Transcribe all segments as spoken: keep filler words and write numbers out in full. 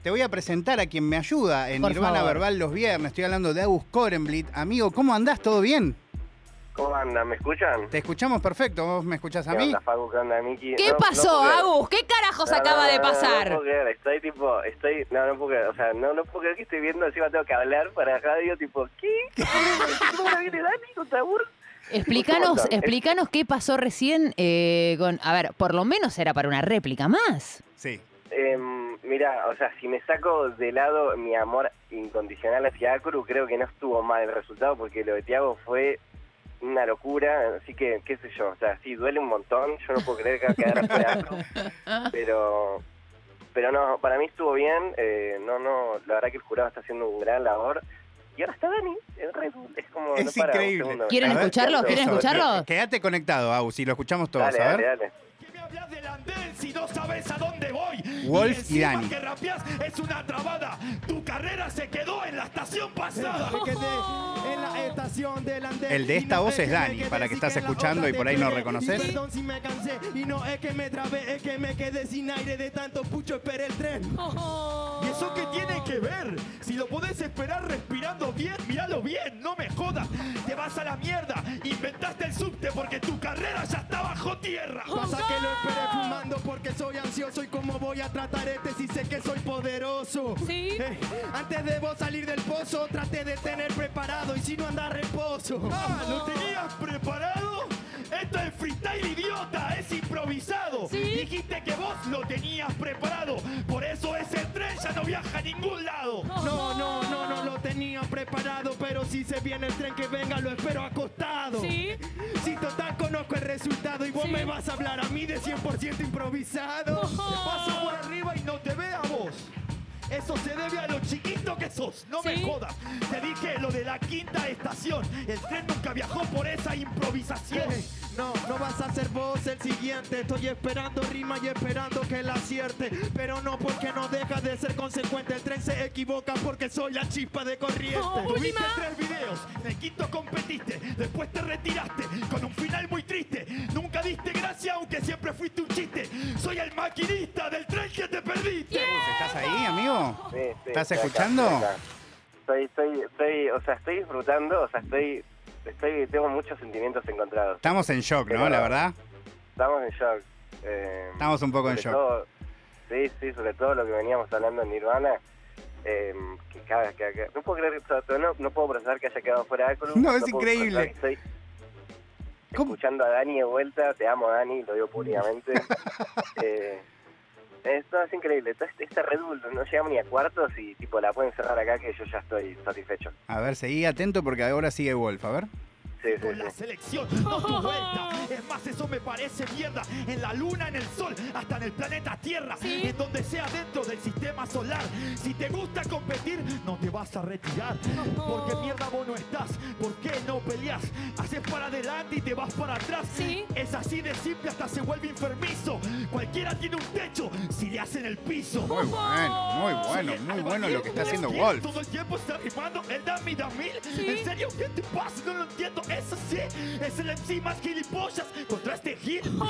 te voy a presentar a quien me ayuda en Por Nirvana favor. Verbal los viernes. Estoy hablando de Agus Korenblit. Amigo, ¿cómo andás? ¿Todo bien? ¿Cómo andan? ¿Me escuchan? Te escuchamos perfecto. ¿Vos me escuchás a ¿Qué mí? onda, Facu? ¿Qué onda, Miki? ¿Qué No, pasó, no puedo creer. Agus? ¿Qué carajos No, acaba no, de no, no, pasar? No, puedo creer, estoy tipo, estoy, no, no puedo creer, o sea, no, no puedo creer que estoy viendo, encima tengo que hablar para radio, tipo, ¿qué? ¿Cómo la viene Dani con Tabur? Explícanos, Es- explícanos qué pasó recién eh, con... A ver, por lo menos era para una réplica más. Sí. Eh, mira, o sea, si me saco de lado mi amor incondicional hacia Acru, creo que no estuvo mal el resultado, porque lo de Tiago fue una locura, así que, qué sé yo, o sea, sí, duele un montón, yo no puedo creer que quedara fuera Acru, pero... Pero no, para mí estuvo bien, eh, no, no, la verdad que el jurado está haciendo un gran labor. Y ahora está Dani, el Red Bull, es como... Es no para un increíble. segundo. ¿Quieren A ver, escucharlo? ¿Quieren Eso, escucharlo? Quédate conectado, Agus, y lo escuchamos todos. Dale, a ver. dale, dale. ¿Qué me hablas del andén si no sabes a dónde voy? Wolf y encima Dani. que rapeás es una trabada. Tu carrera se quedó en la estación pasada. Me quedé en la estación del andén. El de esta Y no voz es es que me Dani, quedé, para que sí estás en la escuchando otra y por te ahí no pegué. reconoces. Y perdón si me cansé y no es que me trabé, es que me quedé sin aire de tanto pucho, esperé el tren. ¿Y eso qué tiene que ver? Si lo podés esperar respirando bien, míralo bien, no me jodas. Te vas a la mierda, inventaste el subte porque tu carrera ya está bajo tierra. Pasa que lo esperé fumando porque soy ansioso y cómo voy a tratar este si sé que soy poderoso. Sí. Eh, antes de vos salir del pozo, traté de tener preparado y si no anda reposo. Ah, ¿lo tenías preparado? Esto es freestyle, idiota, es improvisado. Sí. Dijiste que vos lo tenías preparado, por eso ese tren ya no viaja a ningún lado. No, no, no, no lo tenía preparado, pero si se viene el tren que venga lo espero acostado. Sí. Si total conozco el resultado y vos Sí. me vas a hablar a mí de cien por ciento improvisado. Te paso por arriba y no te ve a vos. Eso se debe a lo chiquito que sos, no me Sí. jodas. Te dije lo de la quinta estación. El tren nunca viajó por esa improvisación. Hey, no, no vas a ser vos el siguiente. Estoy esperando rima y esperando que la acierte. Pero no porque no deja de ser consecuente. El tren se equivoca porque soy la chispa de corriente. Oh. Tuviste Última. tres videos, en el quinto competiste, después te retiraste con un final muy triste. Nunca diste gracia aunque siempre fuiste un chiste. Soy el maquinista del tren que te perdiste. ¿Estás ahí, amigo? Sí, sí, ¿Estás estoy acá, escuchando? estoy acá. Estoy, estoy, estoy, o sea, estoy disfrutando, o sea, estoy, estoy, tengo muchos sentimientos encontrados. Estamos en shock, ¿no? Pero- La verdad. Estamos en shock. Eh, Estamos un poco en sobre shock. todo- sí, sí, sobre todo lo que veníamos hablando en Nirvana. Eh, que cada, que, que- no puedo creer, o sea, no, no puedo procesar que haya quedado fuera de Acru. No, es puedo increíble. procesar que Estoy ¿Cómo? escuchando a Dani de vuelta, te amo Dani, lo digo públicamente. eh, esto es increíble, Esto- este Red Bull no llegamos ni a cuartos y tipo la pueden cerrar acá que yo ya estoy satisfecho. A ver, seguí atento porque ahora sigue Wolf. A ver. Sí, sí, Con la sí. selección, no tu vuelta. Es más, eso me parece mierda. En la luna, en el sol, hasta en el planeta Tierra. Sí. En donde sea dentro del sistema solar. Si te gusta competir, no te vas a retirar. Porque mierda vos no estás. ¿Por qué no peleas? Haces para adelante y te vas para atrás. Sí. Es así de simple hasta se vuelve enfermizo. Cualquiera tiene un techo si le hacen el piso. Muy bueno, muy bueno, Soy el muy Alba bueno lo que está Fiel, haciendo ¿quién Wolf. Todo el tiempo está rimando el Dami Damil. Sí. ¿En serio? ¿Qué te pasa? No lo entiendo. Eso sí, es el M C más gilipollas contra este hit. No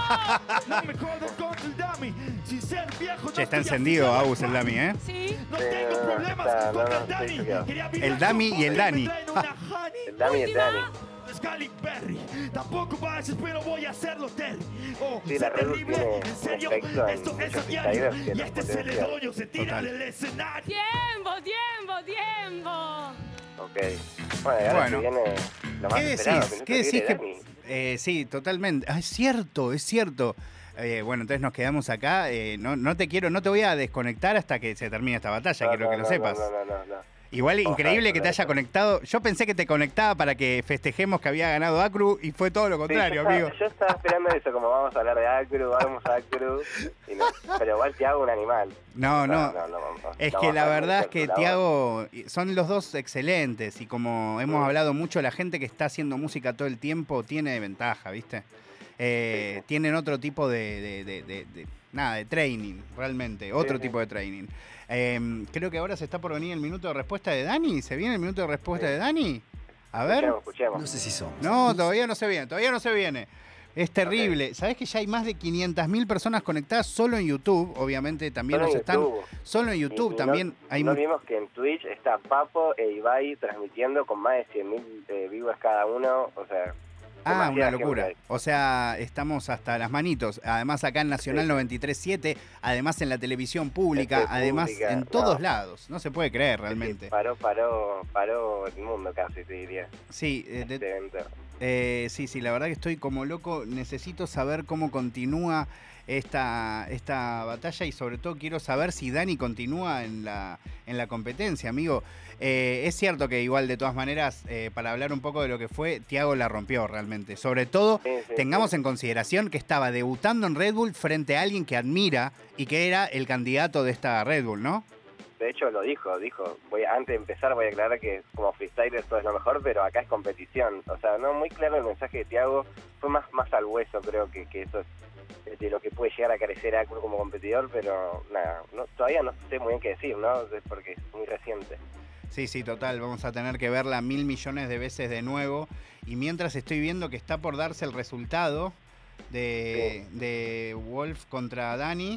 me jodas con el Dami. Sin ser viejo, Che, no está estoy encendido así, Agus el Dami, ¿eh? Sí. No Sí, tengo no, no, problemas está- con no, no, el Dani. estoy choqueado. Quería vivir El Dami con y el pobre, Dani. me traen una honey. El Dami y el Dani. Scully Berry, tampoco vayas, pero voy a hacerlo, Terry. Oh, Sí, sé la Red Bull terrible, tiene en un serio, efecto en esto es a muchos diario. freestylers que Y los este potencia. celedoño se tira Total. del escenario. Tiempo, tiempo, tiempo. Ok. Bueno, y ahora Bueno. se viene lo más ¿Qué esperado, decís? minuto ¿Qué decís? libre de que- Dani. Eh, sí, totalmente. Ah, es cierto, es cierto. Eh, bueno, entonces nos quedamos acá. Eh, no, no te quiero, no te voy a desconectar hasta que se termine esta batalla, No, quiero no, que lo no, sepas. No, no, no, no. Igual Ojalá, increíble que te haya ojalá. conectado. Yo pensé que te conectaba para que festejemos que había ganado Acru y fue todo lo Sí, contrario, yo, amigo. estaba, yo estaba esperando eso, como vamos a hablar de Acru, vamos a Acru. Y no, pero igual te hago un animal. No, no. no, no, vamos a- Es no que vamos la a verdad es hacer que la voz. Tiago, son los dos excelentes y como hemos Mm. hablado mucho, la gente que está haciendo música todo el tiempo tiene ventaja, ¿viste? Eh, Sí, sí. Tienen otro tipo de, de- de- de- de- nada, de training, realmente, otro sí. tipo de training. Eh, creo que ahora se está por venir el minuto de respuesta de Dani. ¿Se viene el minuto de respuesta Sí. de Dani? A ver. Escuchemos, escuchemos. No sé si somos. No, todavía no se viene, todavía no se viene. Es terrible. Okay. ¿Sabés que ya hay más de quinientas mil personas conectadas solo en YouTube? Obviamente también solo nos en están... YouTube. Solo en YouTube y, y también no, hay... No vimos que en Twitch está Papo e Ibai transmitiendo con más de cien mil eh, viewers cada uno, o sea... Ah, una locura. O sea, estamos hasta las manitos. Además acá en Nacional sí. noventa y tres punto siete, además en la televisión pública, este además pública, en todos no. lados. No se puede creer realmente. Sí, paró, paró, paró el mundo casi, te diría. Sí, eh, de, eh, sí, sí, la verdad que estoy como loco. Necesito saber cómo continúa esta, esta batalla y sobre todo quiero saber si Dani continúa en la, en la competencia, amigo. Eh, es cierto que igual de todas maneras, eh, para hablar un poco de lo que fue, Tiago la rompió realmente. Sobre todo, sí, sí, tengamos sí. en consideración que estaba debutando en Red Bull frente a alguien que admira y que era el candidato de esta Red Bull, ¿no? De hecho lo dijo, dijo, voy antes de empezar voy a aclarar que como freestyler todo es lo mejor, pero acá es competición. O sea, no muy claro el mensaje de Tiago, fue más, más al hueso, creo que, que eso es de lo que puede llegar a carecer a Acru como competidor, pero nada, no, todavía no sé muy bien qué decir, ¿no? Porque es muy reciente. Sí, sí, total, vamos a tener que verla mil millones de veces de nuevo. Y mientras estoy viendo que está por darse el resultado de, sí. de Wolf contra Dani.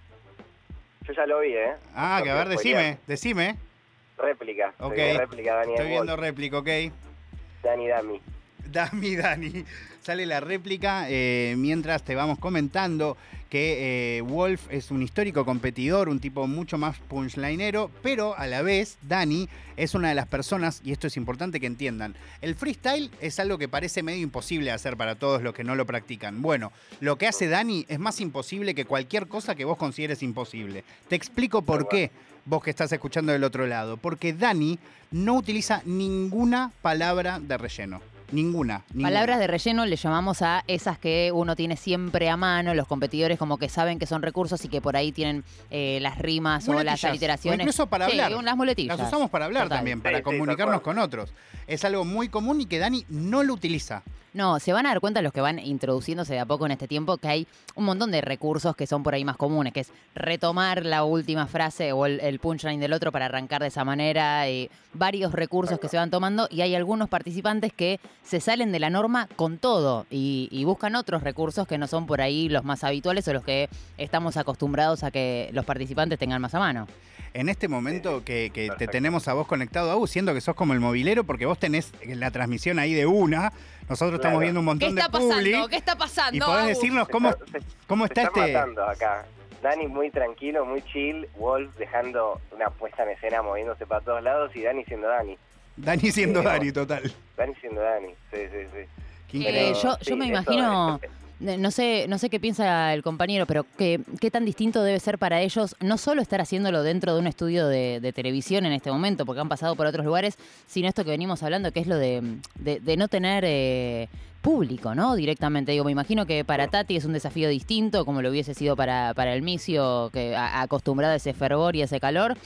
Yo ya lo vi, ¿eh? Ah, no que a ver, decime, decime. Réplica. Ok, réplica, Dani estoy viendo Wolf. réplica, ok. Dani, Dami. Dami, Dani. Sale la réplica eh, mientras te vamos comentando que eh, Wolf es un histórico competidor, un tipo mucho más punchlinero, pero a la vez Dani es una de las personas, y esto es importante que entiendan, el freestyle es algo que parece medio imposible de hacer para todos los que no lo practican. Bueno, lo que hace Dani es más imposible que cualquier cosa que vos consideres imposible. Te explico por qué, vos que estás escuchando del otro lado. Porque Dani no utiliza ninguna palabra de relleno. Ninguna, ninguna. Palabras de relleno le llamamos a esas que uno tiene siempre a mano, los competidores como que saben que son recursos y que por ahí tienen eh, las rimas muletillas, o las aliteraciones. O incluso para hablar. Sí, las muletillas. Las usamos para hablar Total. también, para sí, comunicarnos sí, con otros. Es algo muy común y que Dani no lo utiliza. No, se van a dar cuenta los que van introduciéndose de a poco en este tiempo que hay un montón de recursos que son por ahí más comunes, que es retomar la última frase o el, el punchline del otro para arrancar de esa manera, y varios recursos que se van tomando, y hay algunos participantes que se salen de la norma con todo y, y buscan otros recursos que no son por ahí los más habituales o los que estamos acostumbrados a que los participantes tengan más a mano. En este momento que, que te tenemos a vos conectado, Agus, siendo que sos como el movilero, porque vos tenés la transmisión ahí de una, nosotros claro. estamos viendo un montón ¿Qué está de publi. pasando? ¿Qué está pasando? Y podés Agus? decirnos cómo, se, cómo se está, está este... matando acá. Dani muy tranquilo, muy chill, Wolf dejando una puesta en escena moviéndose para todos lados y Dani siendo Dani. Dani siendo sí, Dani, total. Dani siendo Dani, sí, sí, sí. Eh, yo, sí, yo me imagino... Es... No sé, no sé qué piensa el compañero, pero qué, qué tan distinto debe ser para ellos no solo estar haciéndolo dentro de un estudio de, de televisión en este momento, porque han pasado por otros lugares, sino esto que venimos hablando, que es lo de, de, de no tener eh, público, ¿no? Directamente. Digo, me imagino que para Tati es un desafío distinto, como lo hubiese sido para, para el Micio, que a, acostumbrado a ese fervor y a ese calor.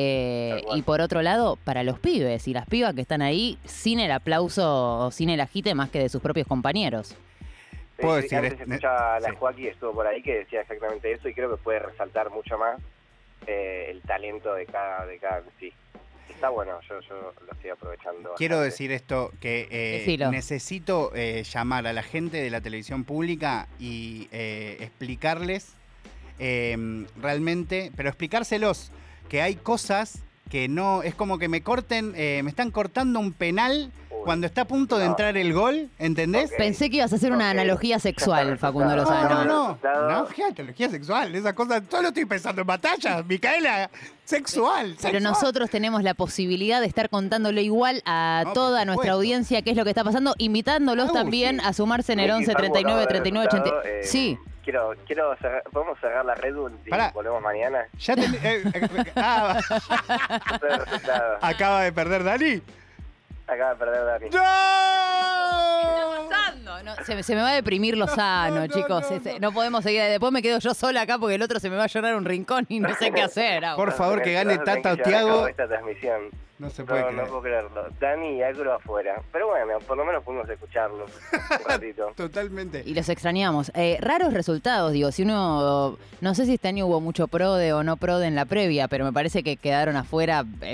Eh, y por otro lado, para los pibes y las pibas que están ahí sin el aplauso o sin el agite más que de sus propios compañeros. Puedo sí, decir, antes es, escuchaba a la sí. Joaquín, estuvo por ahí, que decía exactamente eso y creo que puede resaltar mucho más eh, el talento de cada de cada sí. Está bueno, yo, yo lo estoy aprovechando. Quiero bastante. decir esto, que eh, necesito eh, llamar a la gente de la televisión pública y eh, explicarles eh, realmente, pero explicárselos que hay cosas que no, es como que me corten, eh, me están cortando un penal cuando está a punto de entrar el gol, ¿entendés? Okay. Pensé que ibas a hacer una okay. analogía sexual, Facundo no, Lozano. No, no, no, ¿qué analogía sexual? Esa cosa, solo estoy pensando en batallas, Micaela, sexual, Pero sexual. nosotros tenemos la posibilidad de estar contándole igual a no, toda nuestra audiencia qué es lo que está pasando, invitándolos uh, también sí. a sumarse en el once treinta y nueve treinta y nueve ochenta. Eh, sí. Quiero, quiero cerrar, ¿podemos cerrar la Red Bull y Pará. volvemos mañana? Ya te, eh, eh, ah, acaba de perder Dani. Acaba de perder Dani. ¡No! No, se, me, se me va a deprimir Lozano, no, no, chicos. no, Ese, no. no podemos seguir. Después me quedo yo sola acá porque el otro se me va a llorar un rincón y no sé qué hacer. Ahora. Por favor, que gane Vas a tener Tata o que llevar a cabo Tiago. esta transmisión. No se puede no, creer. no puedo creerlo. Dani y Agro afuera. Pero bueno, por lo menos pudimos escucharlo un ratito. Totalmente. Y los extrañamos. Eh, raros resultados, digo. Si uno. No sé si este año hubo mucho prode o no prode en la previa, pero me parece que quedaron afuera. Eh,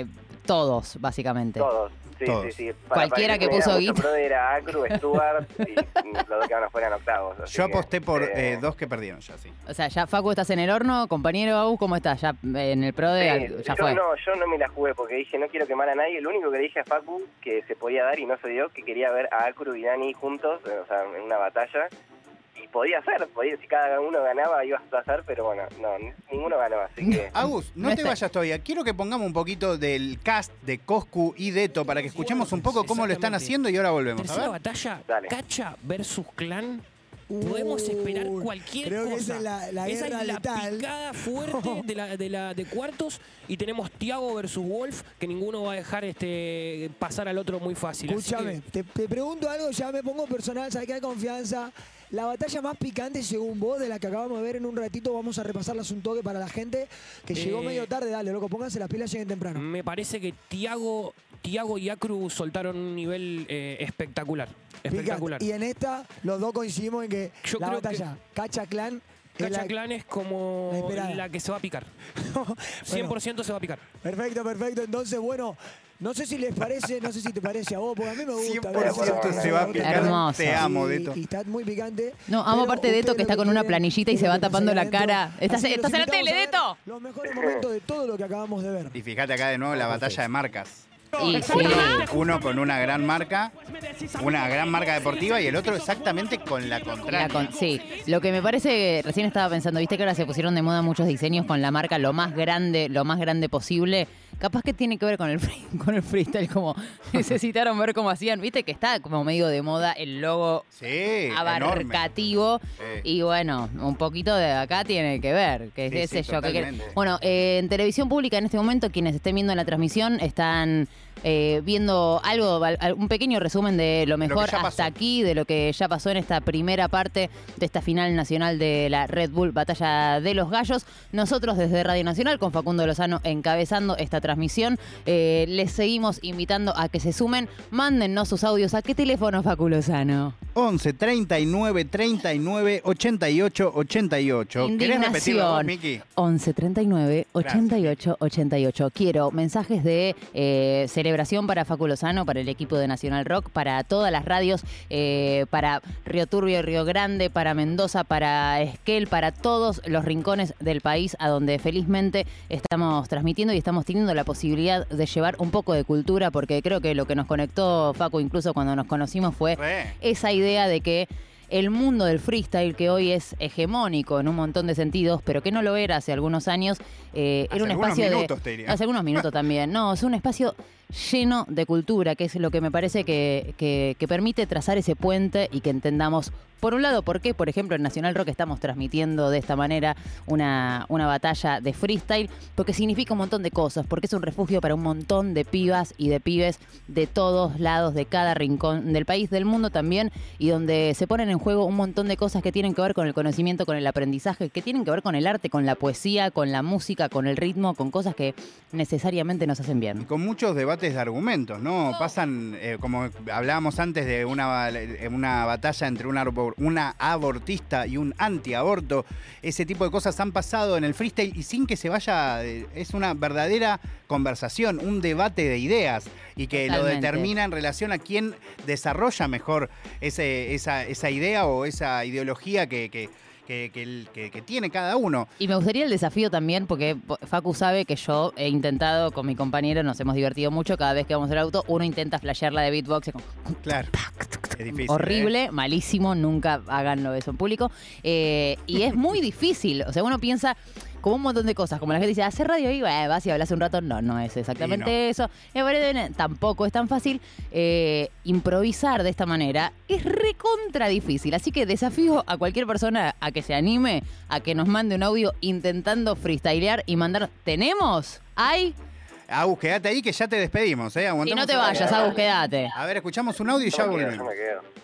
todos, básicamente. Todos. Sí, Todos. sí, sí. Para, Cualquiera para que puso mucho guita. pro era Acru, Stuart y los dos que van afuera en octavos. así Yo que, aposté por eh, eh, dos que perdieron ya, sí. O sea, ya Facu, estás en el horno, compañero Agus, ¿cómo estás? Ya eh, en el pro de... sí, ya yo fue. no, yo no me la jugué porque dije no quiero quemar a nadie. Lo único que le dije a Facu que se podía dar y no se dio, que quería ver a Acru y Dani juntos, o sea, en una batalla. Y podía ser, podía, si cada uno ganaba iba a pasar, pero bueno, no, ninguno ganó, así que... Agus, no No te está- vayas todavía. Quiero que pongamos un poquito del cast de Coscu y Deto para que escuchemos un poco cómo lo están Exactamente. haciendo y ahora volvemos. A Tercera ver. batalla, Dale. Cacha versus Clan. Podemos esperar Uy, cualquier creo que cosa. esa es la- la esa guerra es la letal. picada fuerte de la, de la de cuartos. Y tenemos Thiago versus Wolf, que ninguno va a dejar este pasar al otro muy fácil. Así Escúchame, te, te pregunto algo, ya me pongo personal, sabes que hay confianza. La batalla más picante, según vos, de la que acabamos de ver en un ratito, vamos a repasarlas un toque para la gente que llegó Eh, medio tarde. Dale, loco, pónganse las pilas, lleguen que temprano. me parece que Thiago, Thiago y Acru soltaron un nivel eh, espectacular. Espectacular. Picante. Y en esta, los dos coincidimos en que Yo la creo batalla Cacha Clan es Cacha la- Clan es como la esperada. la que se va a picar. Bueno, cien por ciento se va a picar. perfecto, perfecto. Entonces, bueno, no sé si les parece, no sé si te parece a vos, porque a mí me gusta. cien por ver ciento esa- se va a esa- picar. Hermoso. Te amo, y, Deto. y está muy picante. No, amo pero aparte de Deto, ustedes que está lo con una quieren, planillita y se es va lo que tapando pasa la adentro. cara. Estás- Así que estás los en la tele, invitamos a ver Deto. Los mejores momentos de todo lo que acabamos de ver. Y fíjate acá de nuevo la batalla de marcas. Y sí. Uno con una gran marca, una gran marca deportiva y el otro exactamente con la La contraria. con- sí, lo que me parece, recién estaba pensando, viste que ahora se pusieron de moda muchos diseños con la marca lo más grande, lo más grande posible. Capaz que tiene que ver con el free- con el freestyle, como necesitaron ver cómo hacían, viste que está como medio de moda el logo Sí, enorme. abarcativo. Sí. Y bueno, un poquito de acá tiene que ver, que Sí, qué sí, sé yo. que- que- totalmente. bueno, eh, en televisión pública en este momento, quienes estén viendo la transmisión están eh, viendo algo, al- al- un pequeño resumen de lo mejor ya pasó. hasta aquí, de lo que ya pasó en esta primera parte de esta final nacional de la Red Bull Batalla de los Gallos. Nosotros desde Radio Nacional, con Facundo Lozano encabezando esta transmisión, eh, les seguimos invitando a que se sumen. Mándennos sus audios. ¿A qué teléfono, Facu Lozano? once, treinta y nueve, treinta y nueve, ochenta y ocho, ochenta y ocho. ¿Querés repetirlo vos, Miki? once treinta y nueve ochenta y ocho ochenta y ocho. Quiero mensajes de eh, celebración para Facu Lozano, para el equipo de Nacional Rock, para todas las radios, eh, para Río Turbio, Río Grande, para Mendoza, para Esquel, para todos los rincones del país a donde felizmente estamos transmitiendo y estamos teniendo la posibilidad de llevar un poco de cultura, porque creo que lo que nos conectó, Facu, incluso cuando nos conocimos, fue Re. esa idea de que el mundo del freestyle, que hoy es hegemónico en un montón de sentidos, pero que no lo era hace algunos años, eh, Hace era un algunos espacio minutos, de... te diría. Hace algunos minutos también. No, es un espacio lleno de cultura, que es lo que me parece que, que, que permite trazar ese puente y que entendamos, por un lado, por qué, por ejemplo, en Nacional Rock estamos transmitiendo de esta manera una, una batalla de freestyle, porque significa un montón de cosas, porque es un refugio para un montón de pibas y de pibes de todos lados, de cada rincón del país, del mundo también, y donde se ponen en juego un montón de cosas que tienen que ver con el conocimiento, con el aprendizaje, que tienen que ver con el arte, con la poesía, con la música, con el ritmo, con cosas que necesariamente nos hacen Y bien. con muchos debates de argumentos, ¿no? Pasan, eh, como hablábamos antes, de una, una batalla entre una, arbor- una abortista y un antiaborto. Ese tipo de cosas han pasado en el freestyle y sin que se vaya, eh, es una verdadera conversación, un debate de ideas y que Totalmente. lo determina en relación a quién desarrolla mejor ese, esa, esa idea o esa ideología que, que, que, que el- que- que tiene cada uno. Y me gustaría el desafío también, porque Facu sabe que yo he intentado con mi compañero, nos hemos divertido mucho, cada vez que vamos al auto, uno intenta flashearla de beatbox, como Claro, es difícil. horrible, ¿eh? malísimo, nunca háganlo eso en público. Eh, y es muy difícil, o sea, uno piensa como un montón de cosas, como la gente dice, hacer radio y eh, vas y hablas un rato, no, no es exactamente Y no. eso. Me parece, tampoco es tan fácil. Eh, improvisar de esta manera es recontra difícil, así que desafío a cualquier persona a que se anime, a que nos mande un audio intentando freestylear y mandar, ¿tenemos? ¿Hay? Agus, quédate ahí que ya te despedimos, ¿eh? Y Aguantamos no te un rato. vayas, Agus, quédate. A ver, escuchamos un audio y ya Yo me quedo, yo volvemos. me quedo.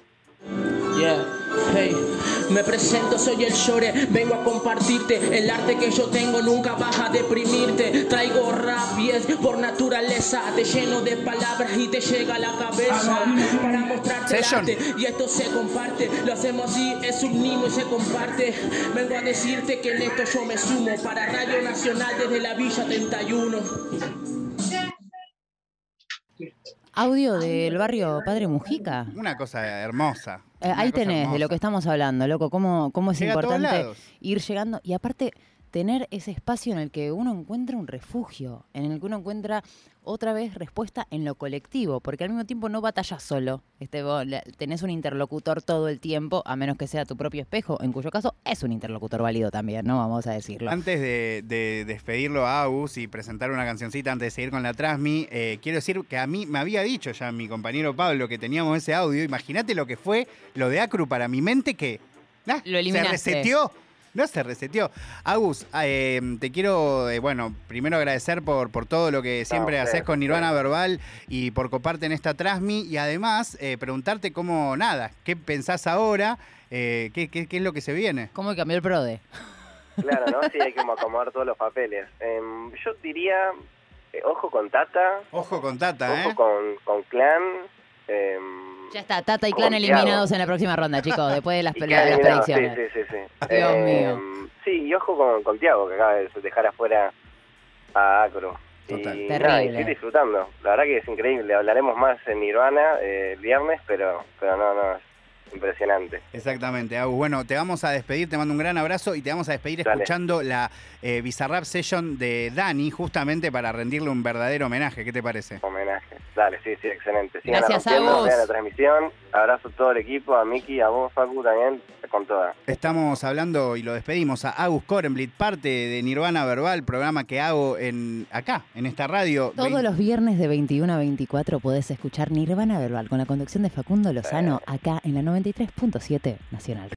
Yeah, hey, me presento, soy el Shore, vengo a compartirte el arte que yo tengo, nunca vas a deprimirte. Traigo rap y es por naturaleza, te lleno de palabras y te llega a la cabeza para mostrarte el Session. arte y esto se comparte, lo hacemos así, es un himno y se comparte. Vengo a decirte que en esto yo me sumo para Radio Nacional desde la Villa treinta y uno. Audio del barrio Padre Mujica. Una cosa hermosa. Eh, ahí cosa tenés, hermosa. de lo que estamos hablando, loco, cómo, cómo es Llega a todos importante lados. ir llegando y aparte tener ese espacio en el que uno encuentra un refugio, en el que uno encuentra otra vez respuesta en lo colectivo, porque al mismo tiempo no batallas solo. Este, vos le- tenés un interlocutor todo el tiempo, a menos que sea tu propio espejo, en cuyo caso es un interlocutor válido también, ¿no? Vamos a decirlo. Antes de, de despedirlo a Agus y presentar una cancioncita antes de seguir con la Transmi, eh, quiero decir que a mí me había dicho ya mi compañero Pablo que teníamos ese audio. Imagínate lo que fue lo de Acru para mi mente que nah, Lo se eliminaste. reseteó. No se reseteó. Agus, eh, te quiero, eh, bueno, primero agradecer por, por todo lo que siempre No, haces sí, con Nirvana sí. Verbal y por coparte en esta Transmi. Y además, eh, preguntarte cómo, nada, qué pensás ahora, eh, qué, qué, qué es lo que se viene. ¿Cómo cambió el PRODE? Claro, ¿no? Sí, hay que como acomodar todos los papeles. Em, yo diría, eh, ojo con Tata, Ojo con Tata, ojo ¿eh? con, con Clan. em, Ya está, Tata y Clan Con eliminados Thiago. en la próxima ronda, chicos, después de las, y pele- Clan de las eliminado, sí, predicciones. sí, sí, sí. Dios Em, mío. Sí, y ojo con, con Tiago, que acaba de dejar afuera a Acro. Total. Y Terrible. nada, y estoy disfrutando. La verdad que es increíble. Hablaremos más en Nirvana eh, el viernes, pero, pero no, no, es impresionante. Exactamente, Agus. Bueno, te vamos a despedir, te mando un gran abrazo y te vamos a despedir Dale. escuchando la eh, Bizarrap Session de Dani, justamente para rendirle un verdadero homenaje. ¿Qué te parece? Homenaje. Dale, sí, sí, excelente. Sigan Gracias a rompiendo, vos. vean la transmisión. Abrazo a todo el equipo, a Miki, a vos, Facu, también, con toda. Estamos hablando y lo despedimos a Agus Korenblit, parte de Nirvana Verbal, programa que hago en acá, en esta radio. Todos los viernes de veintiuno a veinticuatro podés escuchar Nirvana Verbal con la conducción de Facundo Lozano acá en la noventa y tres punto siete Nacional.